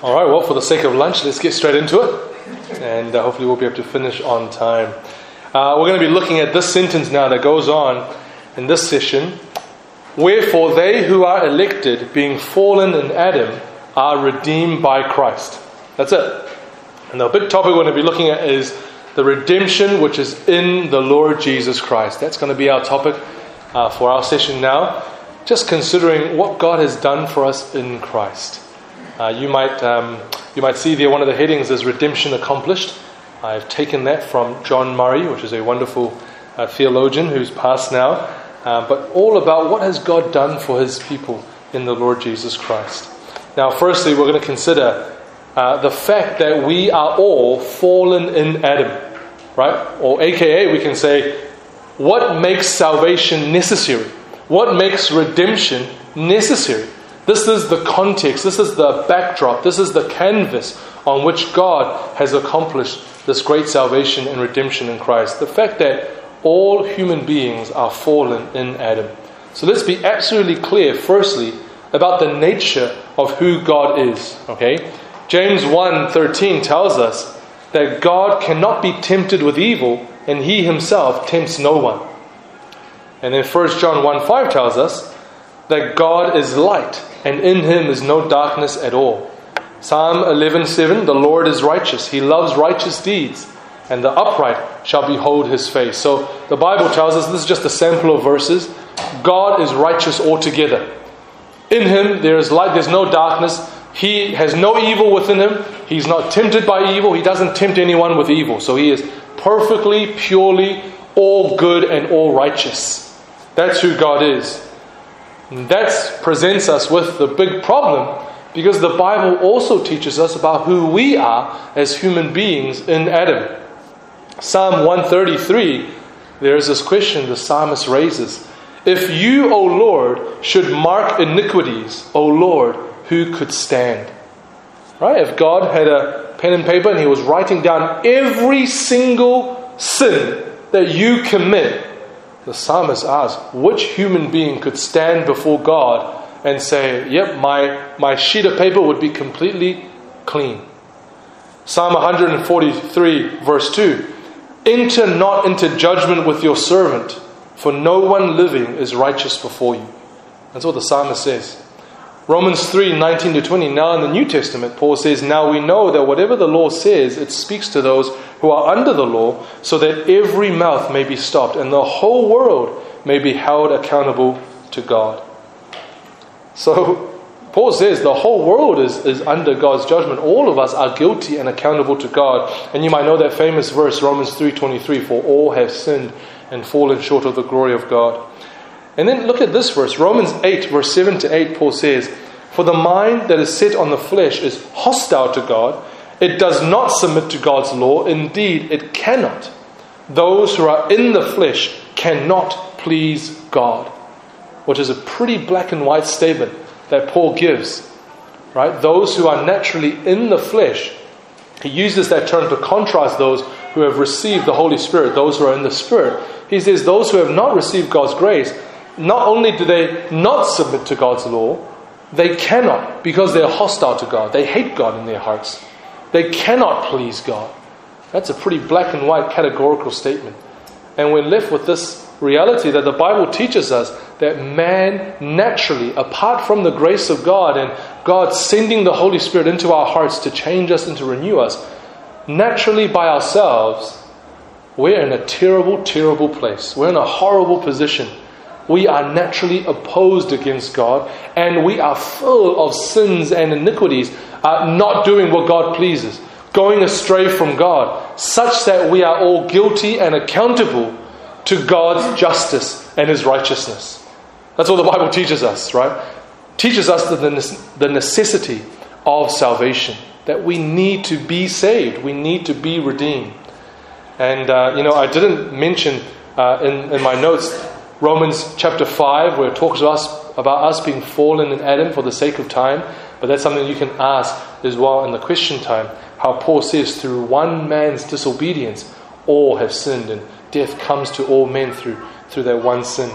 All right, well, for the sake of lunch, let's get straight into it. And hopefully we'll be able to finish on time. We're going to be looking at this sentence now that goes on in this session. Wherefore they who are elected, being fallen in Adam, are redeemed by Christ. That's it. And the big topic we're going to be looking at is the redemption which is in the Lord Jesus Christ. That's going to be our topic for our session now. Just considering what God has done for us in Christ. You might see there one of the headings is redemption accomplished. I've taken that from John Murray, which is a wonderful theologian who's passed now. But all about what has God done for His people in the Lord Jesus Christ. Now, firstly, we're going to consider the fact that we are all fallen in Adam, right? Or AKA, we can say, what makes salvation necessary? What makes redemption necessary? This is the context, this is the backdrop, this is the canvas on which God has accomplished this great salvation and redemption in Christ. The fact that all human beings are fallen in Adam. So let's be absolutely clear, firstly, about the nature of who God is. Okay? James 1:13 tells us that God cannot be tempted with evil, and He Himself tempts no one. And then 1 John 1:5 tells us that God is light, and in Him is no darkness at all. Psalm 11:7, the Lord is righteous. He loves righteous deeds, and the upright shall behold His face. So the Bible tells us, this is just a sample of verses, God is righteous altogether. In Him there is light, there's no darkness. He has no evil within Him. He's not tempted by evil. He doesn't tempt anyone with evil. So He is perfectly, purely, all good and all righteous. That's who God is. And that presents us with the big problem, because the Bible also teaches us about who we are as human beings in Adam. Psalm 133, there is this question the psalmist raises. If you, O Lord, should mark iniquities, O Lord, who could stand? Right? If God had a pen and paper and He was writing down every single sin that you commit, the psalmist asks, which human being could stand before God and say, yep, my sheet of paper would be completely clean? Psalm 143 verse 2, enter not into judgment with your servant, for no one living is righteous before you. That's what the psalmist says. Romans 3:19-20. Now in the New Testament, Paul says, now we know that whatever the law says, it speaks to those who are under the law, so that every mouth may be stopped, and the whole world may be held accountable to God. So Paul says the whole world is under God's judgment. All of us are guilty and accountable to God. And you might know that famous verse, Romans 3:23, for all have sinned and fallen short of the glory of God. And then look at this verse, Romans 8, verse 7-8, Paul says, for the mind that is set on the flesh is hostile to God. It does not submit to God's law. Indeed, it cannot. Those who are in the flesh cannot please God. Which is a pretty black and white statement that Paul gives. Right? Those who are naturally in the flesh. He uses that term to contrast those who have received the Holy Spirit, those who are in the Spirit. He says those who have not received God's grace, not only do they not submit to God's law, they cannot, because they're hostile to God. They hate God in their hearts. They cannot please God. That's a pretty black and white categorical statement. And we're left with this reality that the Bible teaches us that man naturally, apart from the grace of God and God sending the Holy Spirit into our hearts to change us and to renew us, naturally by ourselves, we're in a terrible, terrible place. We're in a horrible position. We are naturally opposed against God, and we are full of sins and iniquities, not doing what God pleases, going astray from God, such that we are all guilty and accountable to God's justice and His righteousness. That's what the Bible teaches us, right? Teaches us the necessity of salvation, that we need to be saved, we need to be redeemed. And, I didn't mention in my notes Romans chapter 5, where it talks about us being fallen in Adam for the sake of time. But that's something you can ask as well in the question time. How Paul says, through one man's disobedience, all have sinned, and death comes to all men through that one sin.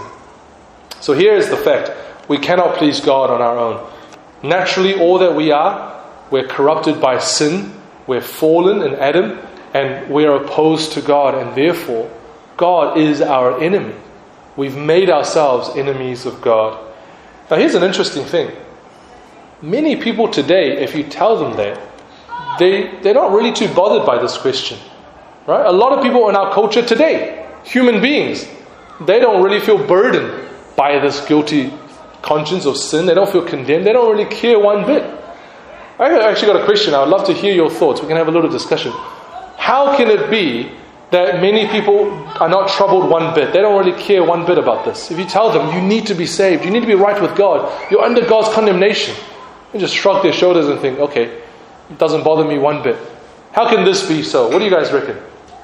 So here is the fact. We cannot please God on our own. Naturally, all that we are we're corrupted by sin, we're fallen in Adam, and we're opposed to God, and therefore God is our enemy. We've made ourselves enemies of God. Now here's an interesting thing. Many people today, if you tell them that, they're not really too bothered by this question. Right? A lot of people in our culture today, human beings, they don't really feel burdened by this guilty conscience of sin. They don't feel condemned. They don't really care one bit. I actually got a question. I would love to hear your thoughts. We can have a little discussion. How can it be that many people are not troubled one bit? They don't really care one bit about this. If you tell them you need to be saved, you need to be right with God, you're under God's condemnation, they just shrug their shoulders and think, okay, it doesn't bother me one bit. How can this be so? What do you guys reckon?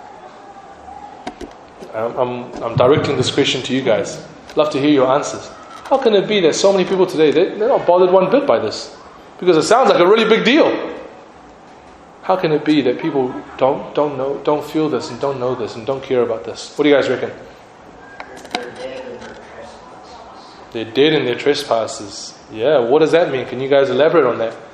I'm directing this question to you guys. I'd love to hear your answers. How can it be that so many people today, they're not bothered one bit by this? Because it sounds like a really big deal. How can it be that people don't know, don't feel this and don't know this and don't care about this? What do you guys reckon? They're dead in their trespasses. Yeah, what does that mean? Can you guys elaborate on that?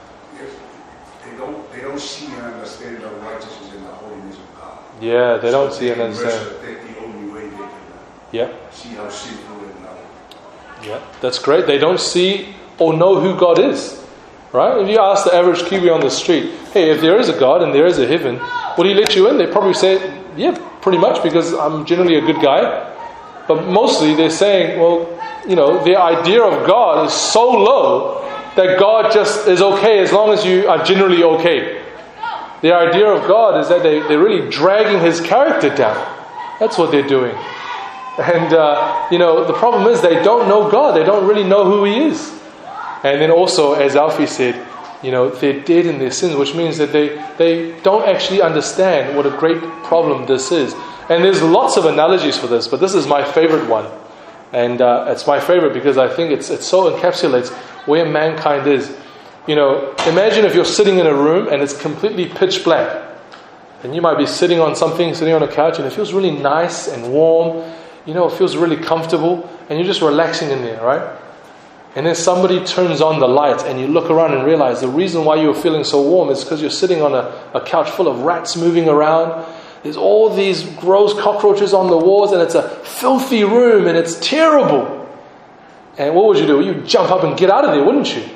They don't see and understand the righteousness and the holiness of God. Yeah, they don't see and understand. That's the only way they can see how sinful and not. Yeah, that's great. They don't see or know who God is. Right? If you ask the average Kiwi on the street, hey, if there is a God and there is a heaven, will He let you in? They probably say, yeah, pretty much, because I'm generally a good guy. But mostly they're saying, well, their idea of God is so low that God just is okay as long as you are generally okay. The idea of God is that they're really dragging His character down. That's what they're doing. And, the problem is they don't know God. They don't really know who He is. And then also, as Alfie said, they're dead in their sins, which means that they don't actually understand what a great problem this is. And there's lots of analogies for this, but this is my favorite one. And it's my favorite because I think it so encapsulates where mankind is. Imagine if you're sitting in a room and it's completely pitch black. And you might be sitting on a couch, and it feels really nice and warm. It feels really comfortable, and you're just relaxing in there, right? And then somebody turns on the light and you look around and realize the reason why you're feeling so warm is because you're sitting on a couch full of rats moving around. There's all these gross cockroaches on the walls, and it's a filthy room, and it's terrible. And what would you do? You'd jump up and get out of there, wouldn't you?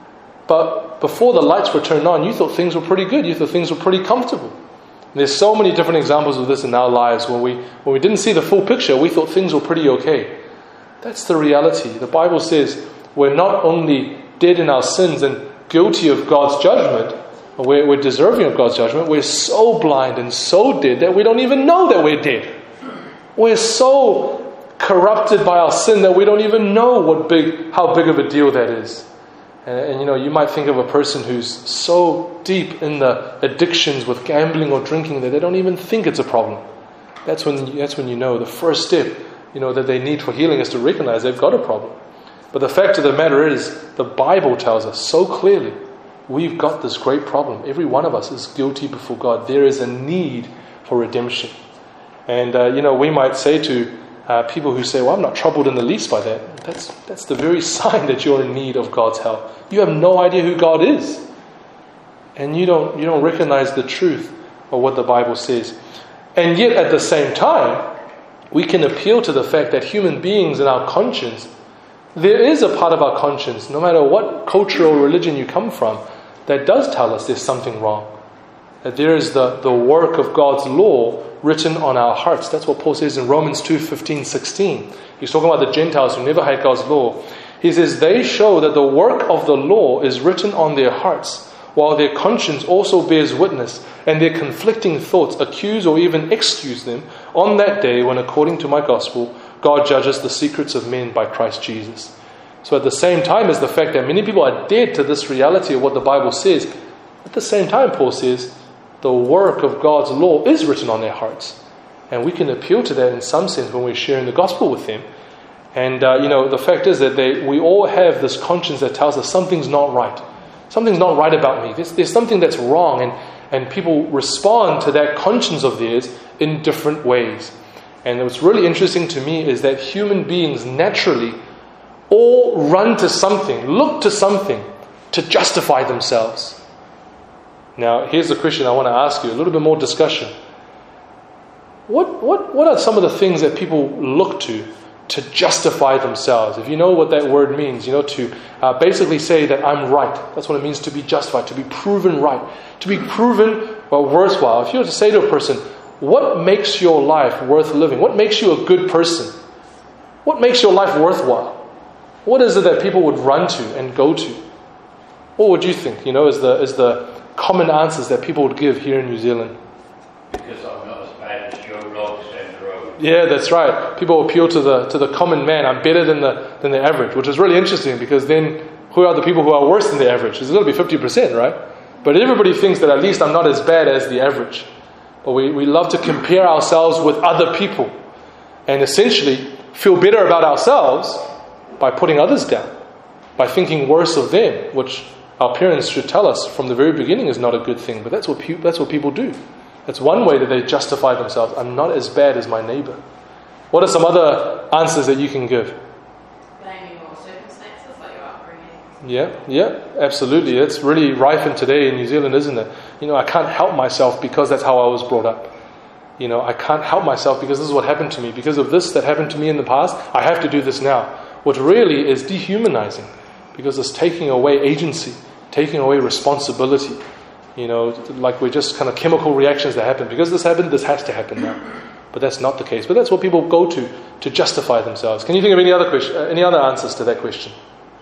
But before the lights were turned on, you thought things were pretty good. You thought things were pretty comfortable. And there's so many different examples of this in our lives. When we didn't see the full picture, we thought things were pretty okay. That's the reality. The Bible says we're not only dead in our sins and guilty of God's judgment, we're deserving of God's judgment, we're so blind and so dead that we don't even know that we're dead. We're so corrupted by our sin that we don't even know how big of a deal that is. And you might think of a person who's so deep in the addictions with gambling or drinking that they don't even think it's a problem. That's when you know the first step, that they need for healing is to recognize they've got a problem. But the fact of the matter is, the Bible tells us so clearly, we've got this great problem. Every one of us is guilty before God. There is a need for redemption. And, we might say to people who say, well, I'm not troubled in the least by that. That's the very sign that you're in need of God's help. You have no idea who God is. And you don't recognize the truth of what the Bible says. And yet, at the same time, we can appeal to the fact that human beings in our conscience, there is a part of our conscience, no matter what culture or religion you come from, that does tell us there's something wrong. That there is the work of God's law written on our hearts. That's what Paul says in Romans 2:15-16. He's talking about the Gentiles who never had God's law. He says, they show that the work of the law is written on their hearts, while their conscience also bears witness, and their conflicting thoughts accuse or even excuse them on that day when, according to my gospel, God judges the secrets of men by Christ Jesus. So at the same time as the fact that many people are dead to this reality of what the Bible says, at the same time, Paul says, the work of God's law is written on their hearts. And we can appeal to that in some sense when we're sharing the gospel with them. And, the fact is that we all have this conscience that tells us something's not right. Something's not right about me. There's something that's wrong. And people respond to that conscience of theirs in different ways. And what's really interesting to me is that human beings naturally all run to something, look to something to justify themselves. Now, here's the question I want to ask you, a little bit more discussion. What are some of the things that people look to justify themselves? If you know what that word means, to basically say that I'm right. That's what it means to be justified, to be proven right, to be proven worthwhile. If you were to say to a person, what makes your life worth living? What makes you a good person? What makes your life worthwhile? What is it that people would run to and go to? What would you think, is the common answers that people would give here in New Zealand? Because I'm not as bad as Joe Bloggs and the road. Yeah, that's right. People appeal to the common man. I'm better than the average, which is really interesting, because then who are the people who are worse than the average? It's going to be 50%, right? But everybody thinks that at least I'm not as bad as the average. But we love to compare ourselves with other people and essentially feel better about ourselves by putting others down, by thinking worse of them, which our parents should tell us from the very beginning is not a good thing. But that's what people do. That's one way that they justify themselves. I'm not as bad as my neighbor. What are some other answers that you can give? Blaming all circumstances, like your upbringing. Yeah, absolutely. That's really rife in today in New Zealand, isn't it? I can't help myself because that's how I was brought up. I can't help myself because this is what happened to me. Because of this that happened to me in the past, I have to do this now. What really is dehumanizing, because it's taking away agency, taking away responsibility. Like we're just kind of chemical reactions that happen. Because this happened, this has to happen now. But that's not the case. But that's what people go to justify themselves. Can you think of any other answers to that question?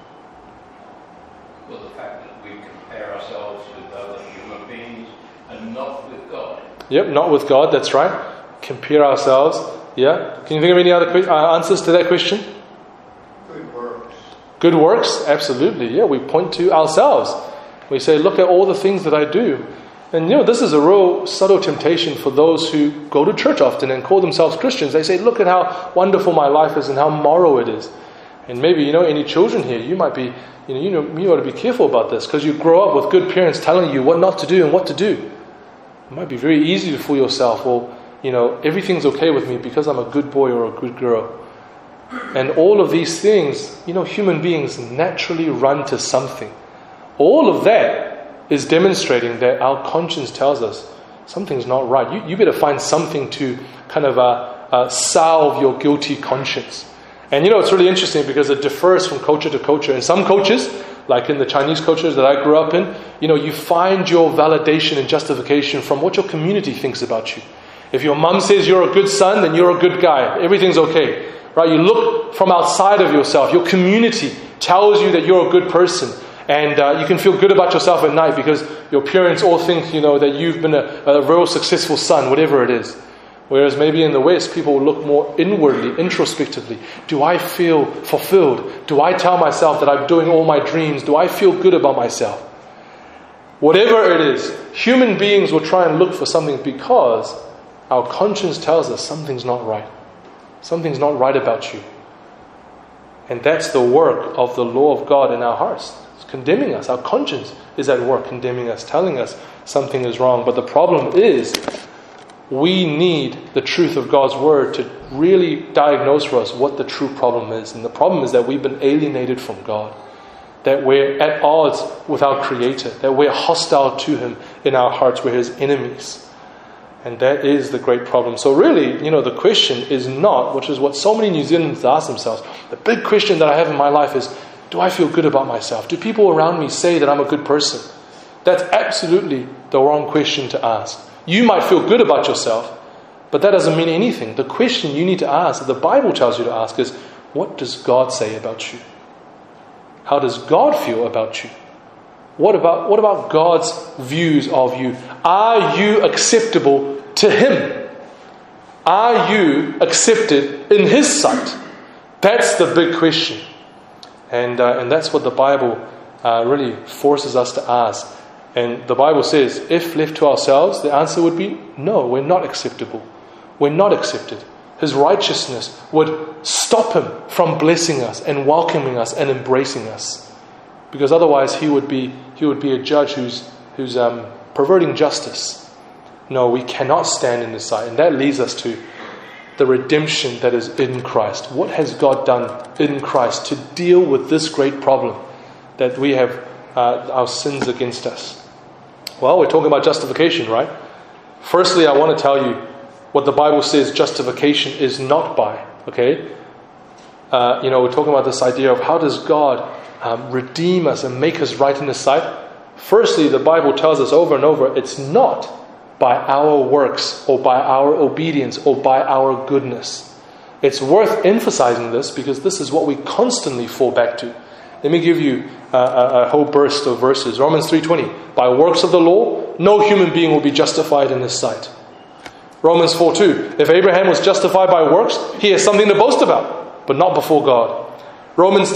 Well, the fact that we compare ourselves with other human beings and not with God. Yep, not with God, that's right. Compare ourselves. Yeah. Can you think of any other answers to that question? Good works. Good works? Absolutely. Yeah, we point to ourselves. We say, look at all the things that I do. And this is a real subtle temptation for those who go to church often and call themselves Christians. They say, look at how wonderful my life is and how moral it is. And maybe, any children here, you might be, you ought to be careful about this, because you grow up with good parents telling you what not to do and what to do. It might be very easy to fool yourself. Well, everything's okay with me because I'm a good boy or a good girl. And all of these things, human beings naturally run to something. All of that is demonstrating that our conscience tells us something's not right. You better find something to kind of salve your guilty conscience. And it's really interesting because it differs from culture to culture. In some cultures, like in the Chinese cultures that I grew up in, you find your validation and justification from what your community thinks about you. If your mum says you're a good son, then you're a good guy. Everything's okay. Right? You look from outside of yourself. Your community tells you that you're a good person. And you can feel good about yourself at night because your parents all think, that you've been a real successful son, whatever it is. Whereas maybe in the West, people will look more inwardly, introspectively. Do I feel fulfilled? Do I tell myself that I'm doing all my dreams? Do I feel good about myself? Whatever it is, human beings will try and look for something because our conscience tells us something's not right. Something's not right about you. And that's the work of the law of God in our hearts. Condemning us. Our conscience is at work condemning us, telling us something is wrong. But the problem is we need the truth of God's word to really diagnose for us what the true problem is. And the problem is that we've been alienated from God, that we're at odds with our Creator, that we're hostile to Him in our hearts, we're His enemies. And that is the great problem. So really, the question is not, which is what so many New Zealanders ask themselves, the big question that I have in my life is, do I feel good about myself? Do people around me say that I'm a good person? That's absolutely the wrong question to ask. You might feel good about yourself, but that doesn't mean anything. The question you need to ask, that the Bible tells you to ask, is, what does God say about you? How does God feel about you? What about God's views of you? Are you acceptable to Him? Are you accepted in His sight? That's the big question. And that's what the Bible really forces us to ask. And the Bible says, if left to ourselves, the answer would be, no, we're not acceptable. We're not accepted. His righteousness would stop Him from blessing us and welcoming us and embracing us. Because otherwise He would be a judge who's perverting justice. No, we cannot stand in His sight. And that leads us to the redemption that is in Christ. What has God done in Christ to deal with this great problem that we have our sins against us? Well, we're talking about justification, right? Firstly, I want to tell you what the Bible says justification is not by. Okay? We're talking about this idea of how does God redeem us and make us right in His sight. Firstly, the Bible tells us over and over, it's not by our works or by our obedience or by our goodness. It's worth emphasizing this because this is what we constantly fall back to. Let me give you a whole burst of verses. Romans 3:20. By works of the law, no human being will be justified in His sight. Romans 4:2. If Abraham was justified by works, he has something to boast about, but not before God. Romans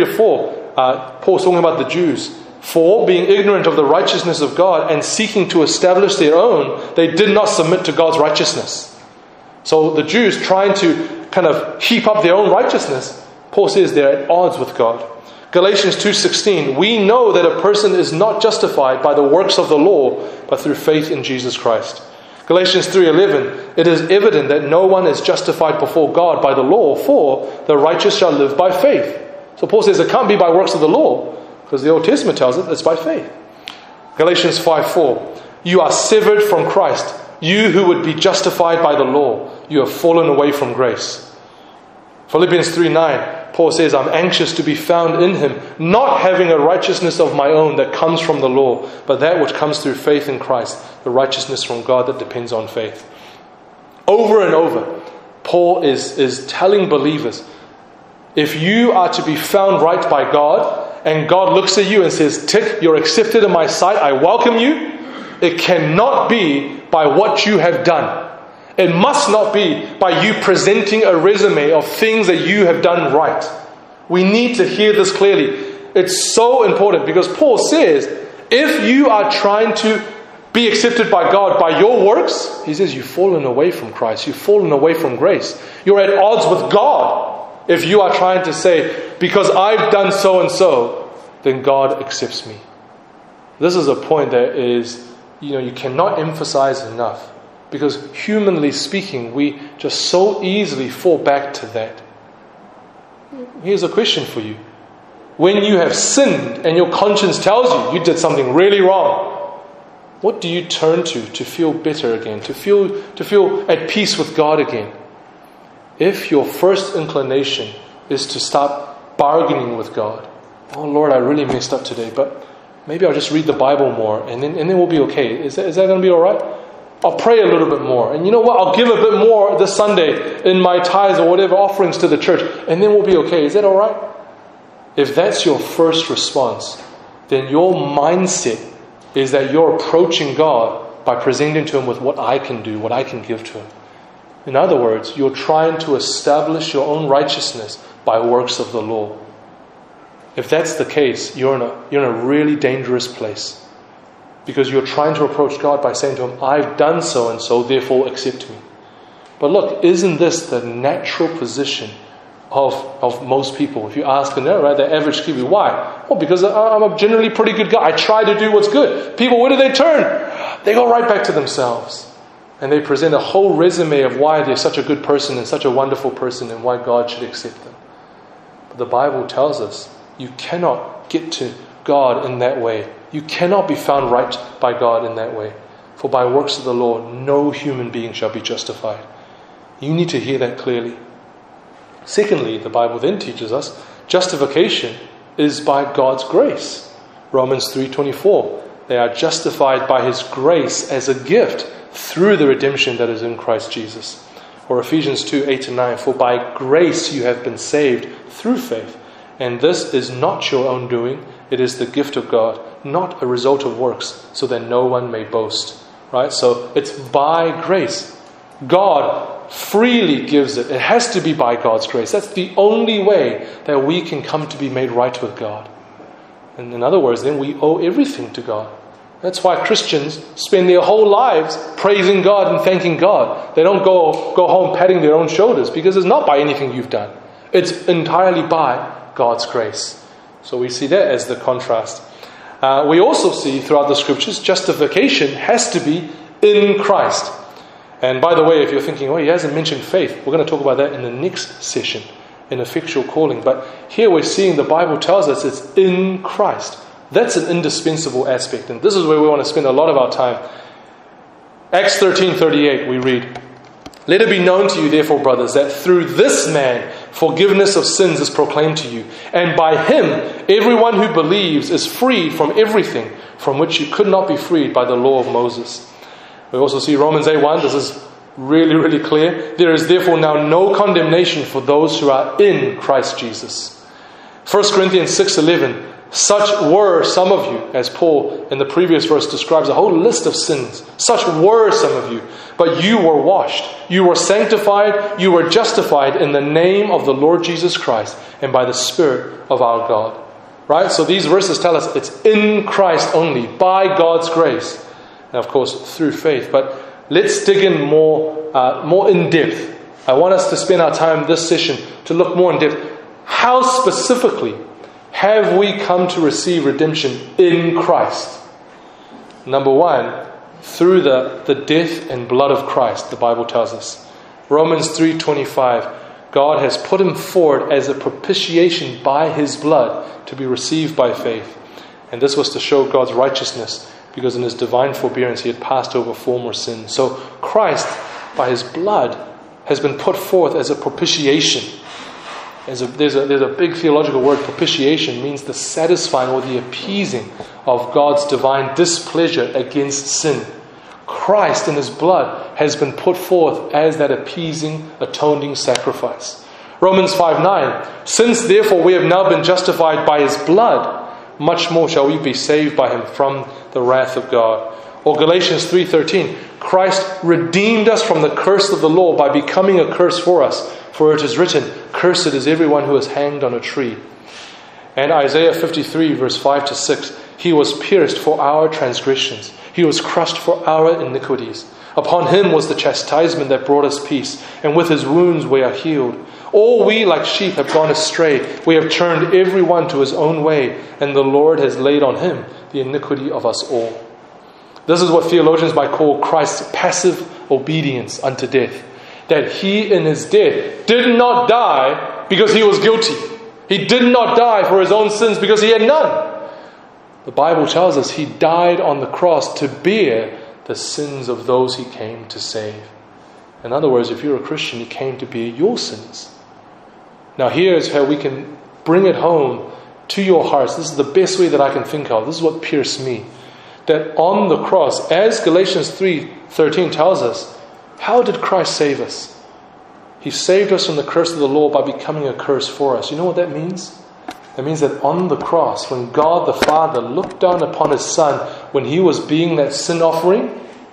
10:3-4. Paul's talking about the Jews. For, being ignorant of the righteousness of God and seeking to establish their own, they did not submit to God's righteousness. So the Jews trying to kind of heap up their own righteousness, Paul says they're at odds with God. Galatians 2:16, we know that a person is not justified by the works of the law, but through faith in Jesus Christ. Galatians 3:11, it is evident that no one is justified before God by the law, for the righteous shall live by faith. So Paul says it can't be by works of the law, because the Old Testament tells it it's by faith. Galatians 5:4, you are severed from Christ. You who would be justified by the law, you have fallen away from grace. Philippians 3:9, Paul says, I'm anxious to be found in Him, not having a righteousness of my own that comes from the law, but that which comes through faith in Christ, the righteousness from God that depends on faith. Over and over, Paul is telling believers, if you are to be found right by God, and God looks at you and says, tick, you're accepted in my sight, I welcome you, it cannot be by what you have done. It must not be by you presenting a resume of things that you have done right. We need to hear this clearly. It's so important because Paul says, if you are trying to be accepted by God by your works, he says you've fallen away from Christ. You've fallen away from grace. You're at odds with God if you are trying to say, because I've done so and so, then God accepts me. This is a point that is, you cannot emphasize enough. Because humanly speaking, we just so easily fall back to that. Here's a question for you. When you have sinned and your conscience tells you did something really wrong, what do you turn to feel better again, to feel at peace with God again? If your first inclination is to start bargaining with God, oh Lord, I really messed up today, but maybe I'll just read the Bible more and then we'll be okay. Is that going to be all right? I'll pray a little bit more. And you know what? I'll give a bit more this Sunday in my tithes or whatever offerings to the church. And then we'll be okay. Is that all right? If that's your first response, then your mindset is that you're approaching God by presenting to Him with what I can do, what I can give to Him. In other words, you're trying to establish your own righteousness by works of the law. If that's the case, you're in a really dangerous place. Because you're trying to approach God by saying to Him, I've done so and so, therefore accept me. But look, isn't this the natural position of most people? If you ask them, right, the average Kiwi, why? Well, because I'm a generally pretty good guy. I try to do what's good. People, where do they turn? They go right back to themselves. And they present a whole resume of why they're such a good person and such a wonderful person and why God should accept them. But the Bible tells us you cannot get to God in that way. You cannot be found right by God in that way. For by works of the law, no human being shall be justified. You need to hear that clearly. Secondly, the Bible then teaches us justification is by God's grace. Romans 3:24. They are justified by His grace as a gift through the redemption that is in Christ Jesus. Or Ephesians 2:8-9. For by grace you have been saved through faith. And this is not your own doing. It is the gift of God, not a result of works, so that no one may boast. Right? So it's by grace. God freely gives it. It has to be by God's grace. That's the only way that we can come to be made right with God. And in other words, then we owe everything to God. That's why Christians spend their whole lives praising God and thanking God. They don't go home patting their own shoulders because it's not by anything you've done. It's entirely by God's grace. So we see that as the contrast. We also see throughout the scriptures, justification has to be in Christ. And by the way, if you're thinking, he hasn't mentioned faith, we're going to talk about that in the next session, in effectual calling. But here we're seeing the Bible tells us it's in Christ. That's an indispensable aspect. And this is where we want to spend a lot of our time. Acts 13:38 we read, "Let it be known to you, therefore, brothers, that through this man forgiveness of sins is proclaimed to you. And by him, everyone who believes is freed from everything from which you could not be freed by the law of Moses." We also see Romans 8:1. This is really, really clear. "There is therefore now no condemnation for those who are in Christ Jesus." 1 Corinthians 6:11. "Such were some of you," as Paul in the previous verse describes a whole list of sins. "Such were some of you, but you were washed, you were sanctified, you were justified in the name of the Lord Jesus Christ and by the Spirit of our God." Right? So these verses tell us it's in Christ only, by God's grace. And of course, through faith. But let's dig in more in depth. I want us to spend our time this session to look more in depth. How specifically have we come to receive redemption in Christ? Number one, through the death and blood of Christ, the Bible tells us. Romans 3:25, God has put him forward as a propitiation by his blood to be received by faith. And this was to show God's righteousness, because in his divine forbearance he had passed over former sins. So Christ, by his blood, has been put forth as a propitiation. There's a big theological word. Propitiation means the satisfying or the appeasing of God's divine displeasure against sin. Christ in his blood has been put forth as that appeasing, atoning sacrifice. Romans 5:9, "Since therefore we have now been justified by his blood, much more shall we be saved by him from the wrath of God." Or Galatians 3:13, "Christ redeemed us from the curse of the law by becoming a curse for us. For it is written, cursed is everyone who is hanged on a tree." And Isaiah 53 verse 5-6, "He was pierced for our transgressions. He was crushed for our iniquities. Upon him was the chastisement that brought us peace, and with his wounds we are healed. All we like sheep have gone astray. We have turned everyone to his own way, and the Lord has laid on him the iniquity of us all." This is what theologians might call Christ's passive obedience unto death. That he in his death did not die because he was guilty. He did not die for his own sins because he had none. The Bible tells us he died on the cross to bear the sins of those he came to save. In other words, if you're a Christian, he came to bear your sins. Now here's how we can bring it home to your hearts. This is the best way that I can think of. This is what pierced me. That on the cross, as Galatians 3:13 tells us, how did Christ save us? He saved us from the curse of the law by becoming a curse for us. You know what that means? That means that on the cross, when God the Father looked down upon his Son, when he was being that sin offering,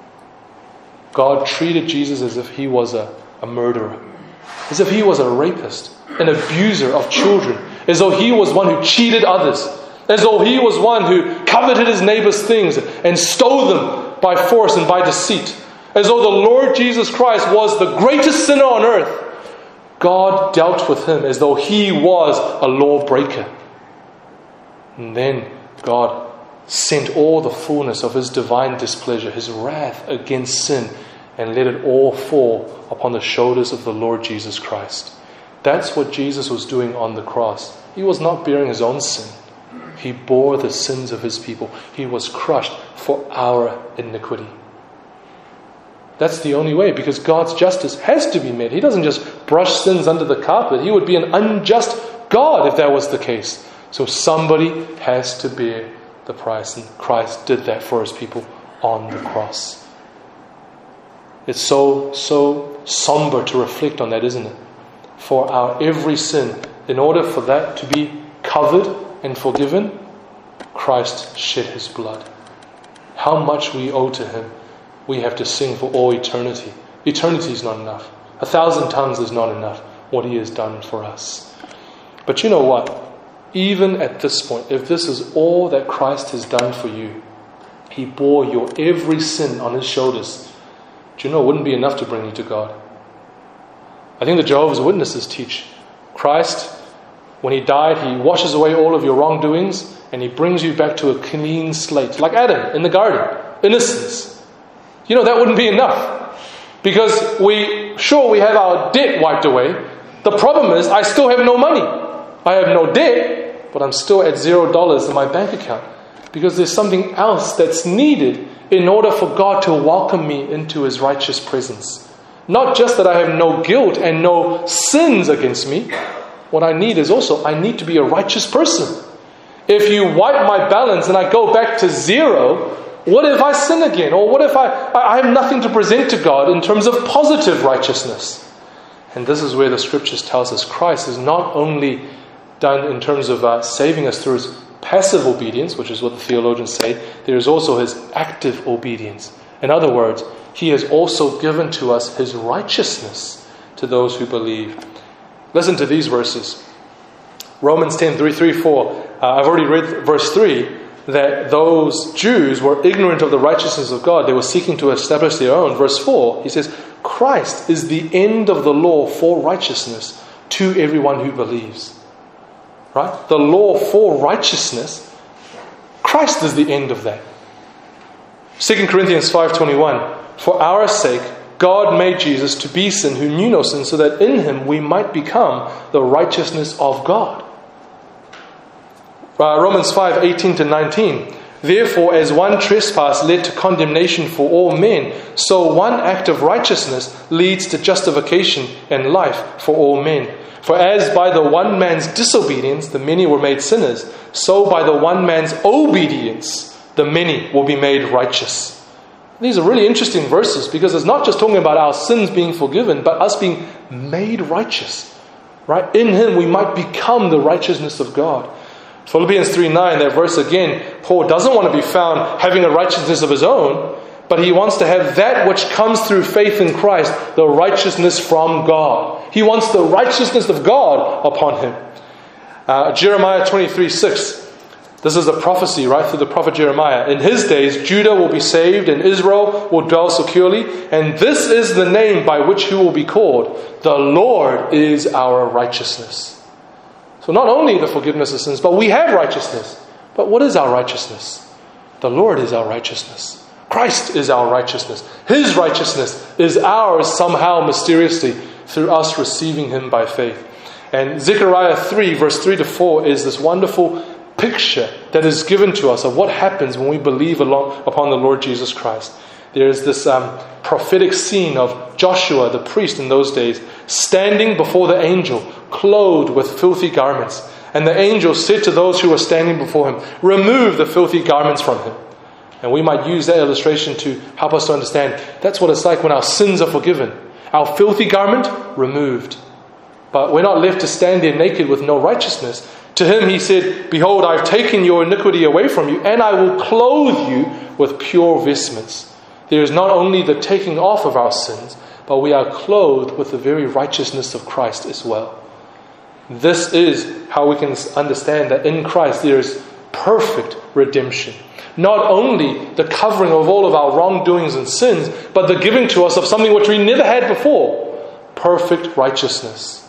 God treated Jesus as if he was a murderer, as if he was a rapist, an abuser of children, as though he was one who cheated others, as though he was one who coveted his neighbor's things and stole them by force and by deceit. As though the Lord Jesus Christ was the greatest sinner on earth. God dealt with him as though he was a lawbreaker. And then God sent all the fullness of his divine displeasure, his wrath against sin, and let it all fall upon the shoulders of the Lord Jesus Christ. That's what Jesus was doing on the cross. He was not bearing his own sin. He bore the sins of his people. He was crushed for our iniquity. That's the only way, because God's justice has to be met. He doesn't just brush sins under the carpet. He would be an unjust God if that was the case. So somebody has to bear the price, and Christ did that for his people on the cross. It's so somber to reflect on that, isn't it? For our every sin, in order for that to be covered and forgiven, Christ shed his blood. How much we owe to him. We have to sing for all eternity. Eternity is not enough. 1,000 tongues is not enough. What he has done for us. But you know what? Even at this point, if this is all that Christ has done for you, he bore your every sin on his shoulders. Do you know it wouldn't be enough to bring you to God? I think the Jehovah's Witnesses teach Christ, when he died, he washes away all of your wrongdoings and he brings you back to a clean slate. Like Adam in the garden. Innocence. You know, that wouldn't be enough. Because we have our debt wiped away. The problem is, I still have no money. I have no debt, but I'm still at $0 in my bank account. because there's something else that's needed in order for God to welcome me into His righteous presence. Not just that I have no guilt and no sins against me. What I need is also, I need to be a righteous person. If you wipe my balance and I go back to zero, what if I sin again? Or what if I have nothing to present to God in terms of positive righteousness? And this is where the Scriptures tells us Christ is not only done in terms of saving us through His passive obedience, which is what the theologians say, there is also His active obedience. In other words, He has also given to us His righteousness to those who believe. Listen to these verses. Romans 10, 3, 4. I've already read verse 3, that those Jews were ignorant of the righteousness of God. They were seeking to establish their own. Verse 4, he says, Christ is the end of the law for righteousness to everyone who believes. Right? The law for righteousness, Christ is the end of that. 2 Corinthians 5:21, for our sake, God made Jesus to be sin who knew no sin, so that in Him we might become the righteousness of God. Romans 5:18-19. Therefore, as one trespass led to condemnation for all men, so one act of righteousness leads to justification and life for all men. For as by the one man's disobedience the many were made sinners, so by the one man's obedience the many will be made righteous. These are really interesting verses, because it's not just talking about our sins being forgiven, but us being made righteous. Right? In Him we might become the righteousness of God. Philippians 3:9, that verse again, Paul doesn't want to be found having a righteousness of his own, but he wants to have that which comes through faith in Christ, the righteousness from God. He wants the righteousness of God upon him. Jeremiah 23:6. This is a prophecy right through the prophet Jeremiah. In his days, Judah will be saved and Israel will dwell securely. And this is the name by which he will be called. The Lord is our righteousness. So not only the forgiveness of sins, but we have righteousness. But what is our righteousness? The Lord is our righteousness. Christ is our righteousness. His righteousness is ours somehow mysteriously through us receiving Him by faith. And Zechariah 3 verse 3-4 is this wonderful picture that is given to us of what happens when we believe upon the Lord Jesus Christ. There is this prophetic scene of Joshua, the priest in those days, standing before the angel, clothed with filthy garments. And the angel said to those who were standing before him, remove the filthy garments from him. And we might use that illustration to help us to understand that's what it's like when our sins are forgiven. Our filthy garment removed. But we're not left to stand there naked with no righteousness. To him he said, behold, I've taken your iniquity away from you, and I will clothe you with pure vestments. There is not only the taking off of our sins, but we are clothed with the very righteousness of Christ as well. This is how we can understand that in Christ there is perfect redemption. Not only the covering of all of our wrongdoings and sins, but the giving to us of something which we never had before. Perfect righteousness.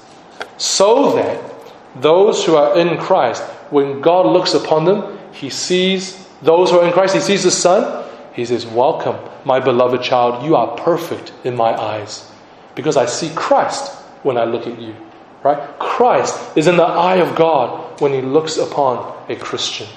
So that those who are in Christ, when God looks upon them, He sees those who are in Christ, He sees His Son. He says, welcome, my beloved child. You are perfect in my eyes. Because I see Christ when I look at you. Right? Christ is in the eye of God when He looks upon a Christian.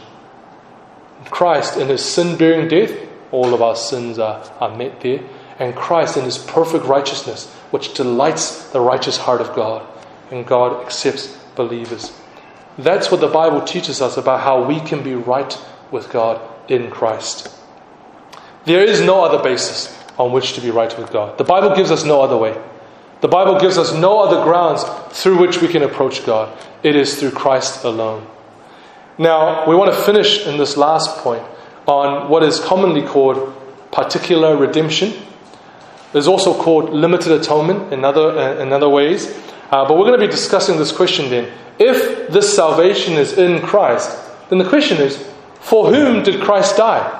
Christ in His sin-bearing death, all of our sins are met there. And Christ in His perfect righteousness, which delights the righteous heart of God. And God accepts believers. That's what the Bible teaches us about how we can be right with God in Christ. There is no other basis on which to be right with God. The Bible gives us no other way. The Bible gives us no other grounds through which we can approach God. It is through Christ alone. Now, we want to finish in this last point on what is commonly called particular redemption. It's also called limited atonement in other ways. But we're going to be discussing this question then. If this salvation is in Christ, then the question is, for whom did Christ die?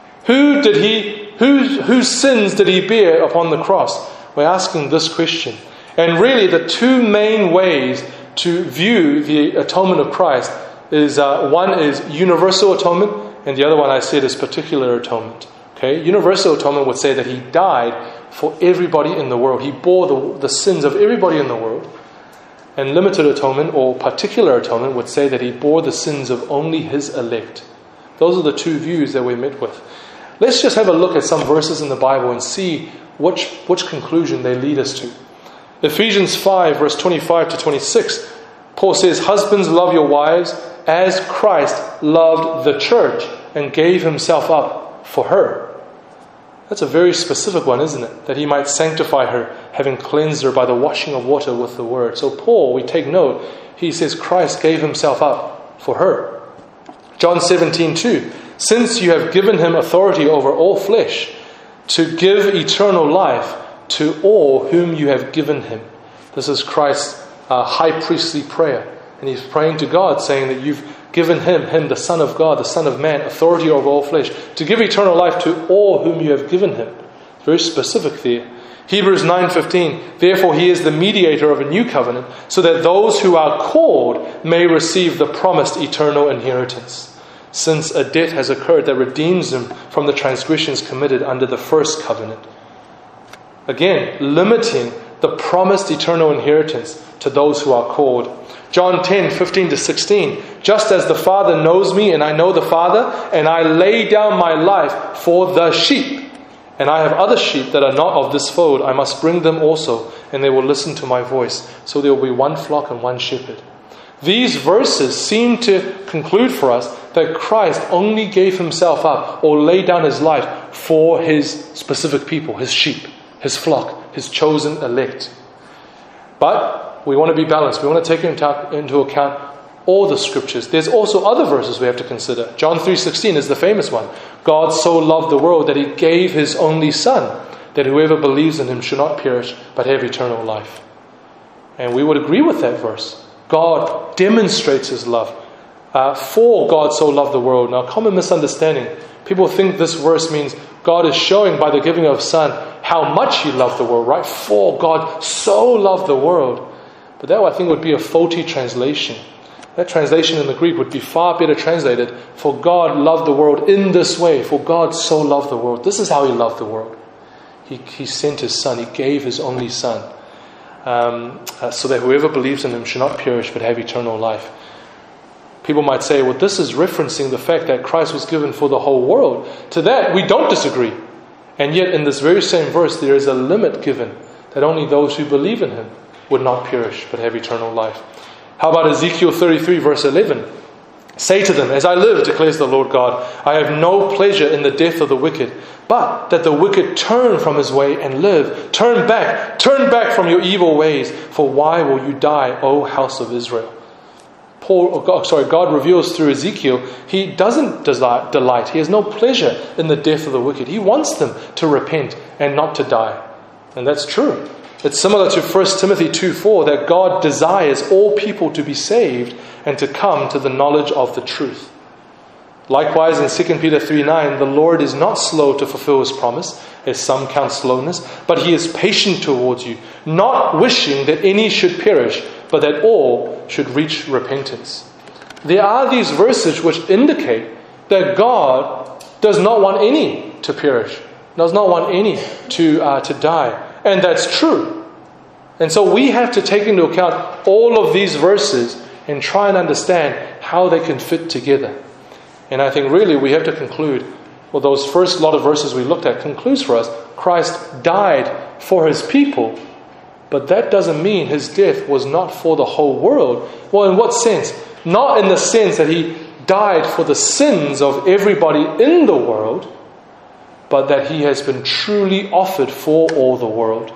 Whose sins did He bear upon the cross? We're asking this question. And really the two main ways to view the atonement of Christ is one is universal atonement, and the other one I said is particular atonement. Okay, universal atonement would say that He died for everybody in the world. He bore the sins of everybody in the world. And limited atonement or particular atonement would say that He bore the sins of only His elect. Those are the two views that we're met with. Let's just have a look at some verses in the Bible and see which conclusion they lead us to. Ephesians 5, verse 25 to 26, Paul says, "Husbands, love your wives as Christ loved the church and gave himself up for her." That's a very specific one, isn't it? That he might sanctify her, having cleansed her by the washing of water with the word. So Paul, we take note, he says Christ gave himself up for her. John 17:2, "Since you have given him authority over all flesh, to give eternal life to all whom you have given him." This is Christ's high priestly prayer. And he's praying to God, saying that you've given him, the Son of God, the Son of Man, authority over all flesh, to give eternal life to all whom you have given him. Very specific there. Hebrews 9:15, "Therefore he is the mediator of a new covenant, so that those who are called may receive the promised eternal inheritance, since a debt has occurred that redeems them from the transgressions committed under the first covenant." Again, limiting the promised eternal inheritance to those who are called. John 10:15 to 16, "Just as the Father knows me and I know the Father, and I lay down my life for the sheep. And I have other sheep that are not of this fold. I must bring them also, and they will listen to my voice. So there will be one flock and one shepherd." These verses seem to conclude for us that Christ only gave himself up or laid down his life for his specific people, his sheep, his flock, his chosen elect. But we want to be balanced. We want to take into account all the scriptures. There's also other verses we have to consider. John 3:16 is the famous one. "God so loved the world that he gave his only Son, that whoever believes in him should not perish, but have eternal life." And we would agree with that verse. God demonstrates his love. For God so loved the world. Now, common misunderstanding. People think this verse means God is showing by the giving of his Son how much he loved the world, right? For God so loved the world. But that, I think, would be a faulty translation. That translation in the Greek would be far better translated, "For God loved the world in this way." For God so loved the world. This is how he loved the world. He sent his Son. He gave his only Son. So that whoever believes in him should not perish but have eternal life. People might say, well, this is referencing the fact that Christ was given for the whole world. To that, we don't disagree. And yet, in this very same verse, there is a limit given that only those who believe in him would not perish but have eternal life. How about Ezekiel 33, verse 11? "Say to them, as I live, declares the Lord God, I have no pleasure in the death of the wicked, but that the wicked turn from his way and live. Turn back from your evil ways, for why will you die, O house of Israel?" God reveals through Ezekiel, he doesn't delight. He has no pleasure in the death of the wicked. He wants them to repent and not to die. And that's true. It's similar to 1 Timothy 2:4, that God desires all people to be saved and to come to the knowledge of the truth. Likewise, in 2 Peter 3:9, "The Lord is not slow to fulfill his promise, as some count slowness, but he is patient towards you, not wishing that any should perish, but that all should reach repentance." There are these verses which indicate that God does not want any to perish, does not want any to die. And that's true. And so we have to take into account all of these verses and try and understand how they can fit together. And I think really we have to conclude, well, those first lot of verses we looked at concludes for us, Christ died for his people, but that doesn't mean his death was not for the whole world. Well, in what sense? Not in the sense that he died for the sins of everybody in the world, but that he has been truly offered for all the world,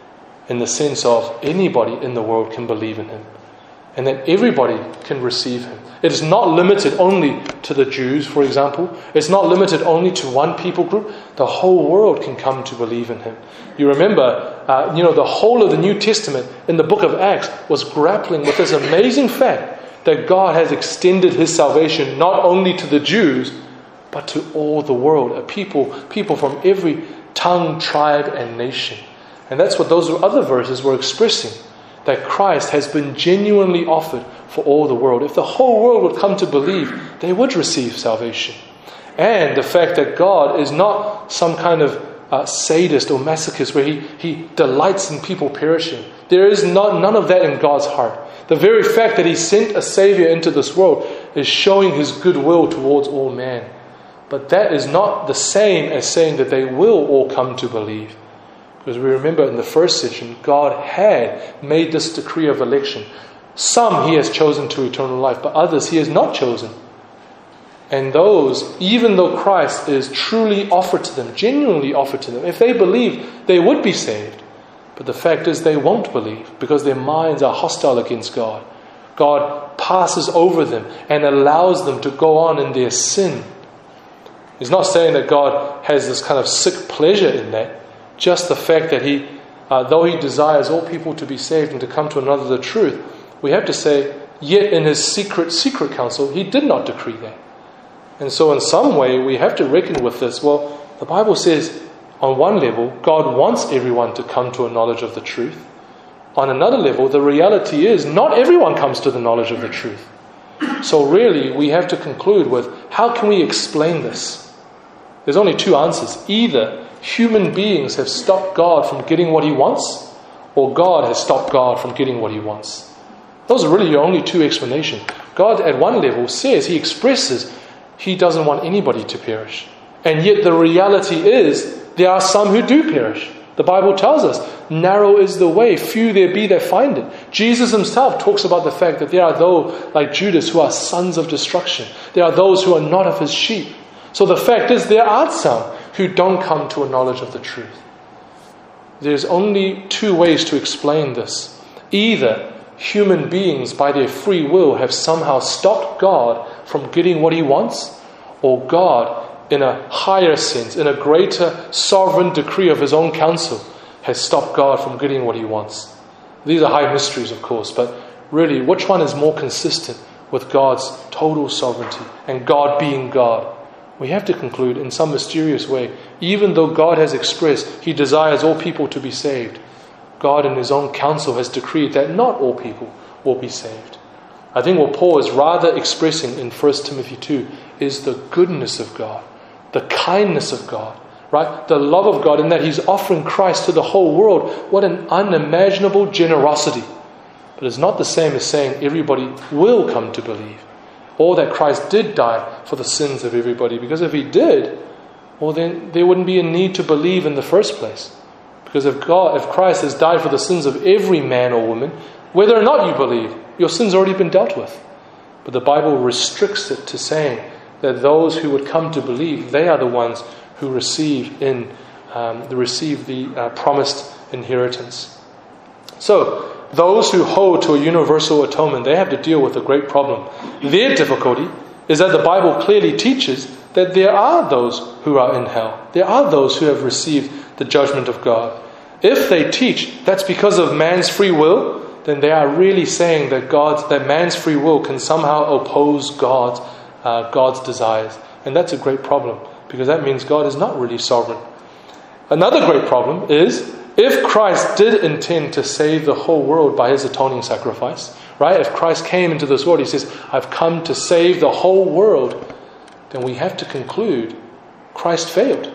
in the sense of anybody in the world can believe in him, and that everybody can receive him. It is not limited only to the Jews, for example. It's not limited only to one people group. The whole world can come to believe in him. You remember, the whole of the New Testament in the book of Acts was grappling with this amazing fact that God has extended his salvation not only to the Jews, but to all the world, a people from every tongue, tribe, and nation. And that's what those other verses were expressing, that Christ has been genuinely offered for all the world. If the whole world would come to believe, they would receive salvation. And the fact that God is not some kind of sadist or masochist where he delights in people perishing. There is none of that in God's heart. The very fact that he sent a Savior into this world is showing His goodwill towards all men. But that is not the same as saying that they will all come to believe. Because we remember in the first session, God had made this decree of election. Some He has chosen to eternal life, but others He has not chosen. And those, even though Christ is truly offered to them, genuinely offered to them, if they believe, they would be saved. But the fact is they won't believe because their minds are hostile against God. God passes over them and allows them to go on in their sin. He's not saying that God has this kind of sick pleasure in that. Just the fact that He, though He desires all people to be saved and to come to another the truth, we have to say, yet in His secret counsel, He did not decree that. And so in some way, we have to reckon with this. Well, the Bible says, on one level, God wants everyone to come to a knowledge of the truth. On another level, the reality is not everyone comes to the knowledge of the truth. So really, we have to conclude with, how can we explain this? There's only two answers. Either human beings have stopped God from getting what He wants, or God has stopped God from getting what He wants. Those are really your only two explanations. God, at one level, says, He expresses, He doesn't want anybody to perish. And yet the reality is, there are some who do perish. The Bible tells us, narrow is the way, few there be that find it. Jesus Himself talks about the fact that there are those like Judas who are sons of destruction. There are those who are not of His sheep. So the fact is, there are some who don't come to a knowledge of the truth. There's only two ways to explain this. Either human beings by their free will have somehow stopped God from getting what He wants, or God, in a higher sense, in a greater sovereign decree of His own counsel, has stopped God from getting what He wants. These are high mysteries, of course, but really, which one is more consistent with God's total sovereignty and God being God? We have to conclude in some mysterious way, even though God has expressed He desires all people to be saved, God in His own counsel has decreed that not all people will be saved. I think what Paul is rather expressing in 1 Timothy 2 is the goodness of God, the kindness of God, right? The love of God in that He's offering Christ to the whole world. What an unimaginable generosity. But it's not the same as saying everybody will come to believe, or that Christ did die for the sins of everybody. Because if He did, well then there wouldn't be a need to believe in the first place. Because if Christ has died for the sins of every man or woman, whether or not you believe, your sin's already been dealt with. But the Bible restricts it to saying that those who would come to believe, they are the ones who receive the promised inheritance. So, those who hold to a universal atonement, they have to deal with a great problem. Their difficulty is that the Bible clearly teaches that there are those who are in hell. There are those who have received the judgment of God. If they teach that's because of man's free will, then they are really saying that man's free will can somehow oppose God's desires. And that's a great problem, because that means God is not really sovereign. Another great problem is, if Christ did intend to save the whole world by His atoning sacrifice, right? If Christ came into this world, He says, I've come to save the whole world, then we have to conclude Christ failed.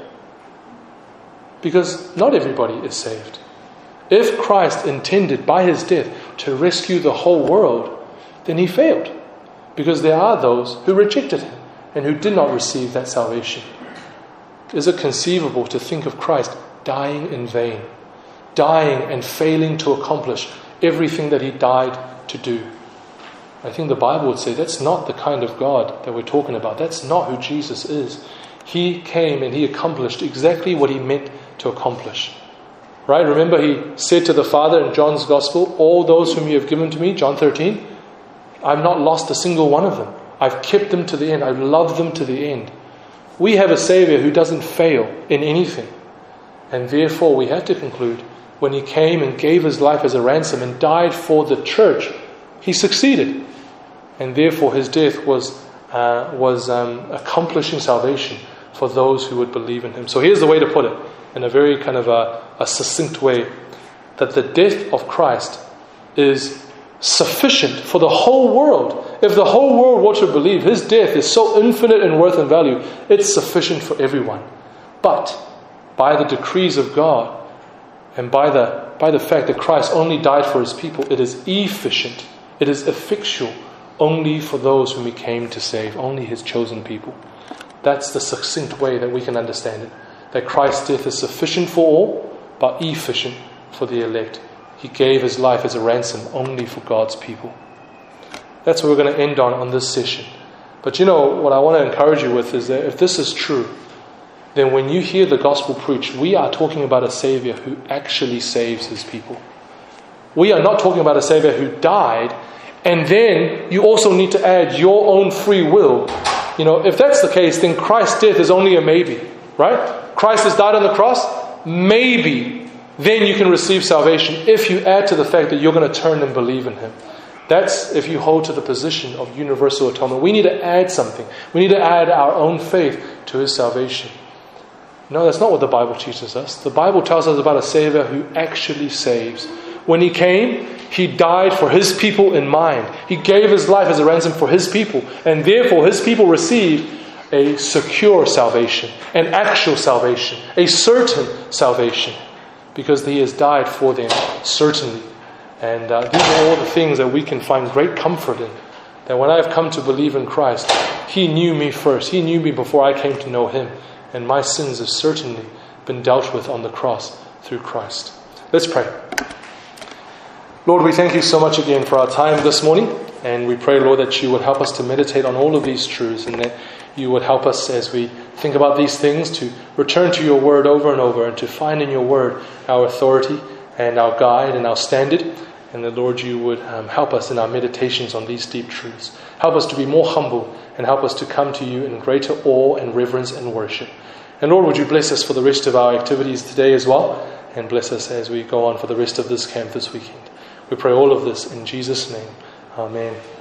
Because not everybody is saved. If Christ intended by His death to rescue the whole world, then He failed. Because there are those who rejected Him and who did not receive that salvation. Is it conceivable to think of Christ dying in vain? Dying and failing to accomplish everything that He died to do? I think the Bible would say that's not the kind of God that we're talking about. That's not who Jesus is. He came and He accomplished exactly what He meant to accomplish. Right? Remember He said to the Father in John's Gospel, all those whom You have given to Me, John 13, I've not lost a single one of them. I've kept them to the end. I've loved them to the end. We have a Savior who doesn't fail in anything. And therefore we have to conclude, when He came and gave His life as a ransom and died for the church, He succeeded. And therefore His death was accomplishing salvation for those who would believe in Him. So here's the way to put it, in a very kind of a succinct way, that the death of Christ is sufficient for the whole world. If the whole world were to believe, His death is so infinite in worth and value, it's sufficient for everyone. But by the decrees of God, and by the fact that Christ only died for His people, it is efficient, it is effectual only for those whom He came to save, only His chosen people. That's the succinct way that we can understand it. That Christ's death is sufficient for all, but efficient for the elect. He gave His life as a ransom only for God's people. That's what we're going to end on this session. But what I want to encourage you with is that if this is true, then when you hear the gospel preached, we are talking about a Savior who actually saves His people. We are not talking about a Savior who died, and then you also need to add your own free will. If that's the case, then Christ's death is only a maybe, right? Christ has died on the cross, maybe then you can receive salvation if you add to the fact that you're going to turn and believe in Him. That's if you hold to the position of universal atonement. We need to add something. We need to add our own faith to His salvation. No, that's not what the Bible teaches us. The Bible tells us about a Savior who actually saves. When He came, He died for His people in mind. He gave His life as a ransom for His people. And therefore His people received a secure salvation, an actual salvation, a certain salvation. Because He has died for them, certainly. And these are all the things that we can find great comfort in. That when I have come to believe in Christ, He knew me first. He knew me before I came to know Him. And my sins have certainly been dealt with on the cross through Christ. Let's pray. Lord, we thank You so much again for our time this morning. And we pray, Lord, that You would help us to meditate on all of these truths, and that You would help us as we think about these things to return to Your Word over and over, and to find in Your Word our authority and our guide and our standard. And that, Lord, You would help us in our meditations on these deep truths. Help us to be more humble, and help us to come to You in greater awe and reverence and worship. And Lord, would You bless us for the rest of our activities today as well, and bless us as we go on for the rest of this camp this weekend. We pray all of this in Jesus' name. Amen.